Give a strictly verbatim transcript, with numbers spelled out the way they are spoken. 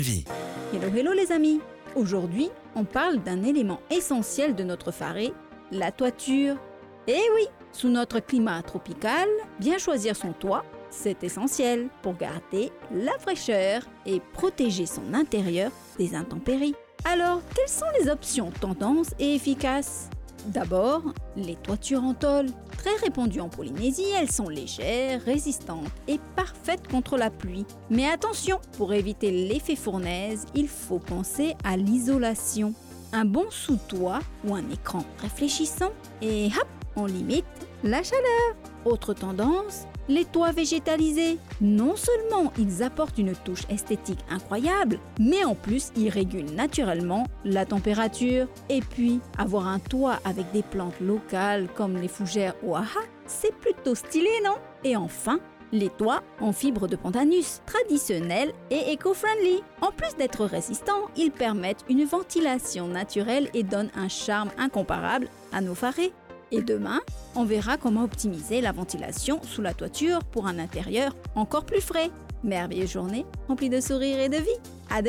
Vie. Hello, hello les amis! Aujourd'hui, on parle d'un élément essentiel de notre forêt, la toiture. Eh oui, sous notre climat tropical, bien choisir son toit, c'est essentiel pour garder la fraîcheur et protéger son intérieur des intempéries. Alors, quelles sont les options tendances et efficaces? D'abord, les toitures en tôle. Très répandues en Polynésie, elles sont légères, résistantes et parfaites contre la pluie. Mais attention, pour éviter l'effet fournaise, il faut penser à l'isolation. Un bon sous-toit ou un écran réfléchissant et hop, on limite la chaleur. Autre tendance, les toits végétalisés. Non seulement ils apportent une touche esthétique incroyable, mais en plus ils régulent naturellement la température. Et puis, avoir un toit avec des plantes locales comme les fougères Oaha, c'est plutôt stylé, non? Et enfin, les toits en fibre de pandanus, traditionnels et éco-friendly. En plus d'être résistants, ils permettent une ventilation naturelle et donnent un charme incomparable à nos forêts. Et demain, on verra comment optimiser la ventilation sous la toiture pour un intérieur encore plus frais. Merveilleuse journée, remplie de sourires et de vie. À